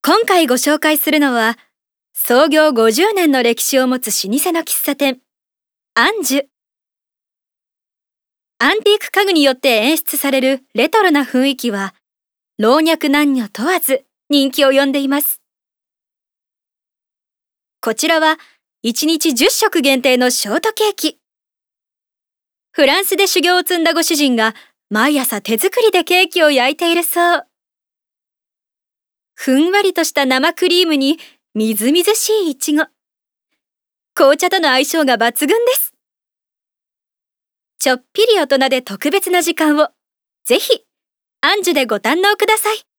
今回ご紹介するのは、創業50年の歴史を持つ老舗の喫茶店、アンジュ。アンティーク家具によって演出されるレトロな雰囲気は、老若男女問わず人気を呼んでいます。こちらは1日10食限定のショートケーキ。フランスで修行を積んだご主人が毎朝手作りでケーキを焼いているそう。ふんわりとした生クリームにみずみずしいイチゴ。紅茶との相性が抜群です。ちょっぴり大人で特別な時間を、ぜひ、アンジュでご堪能ください。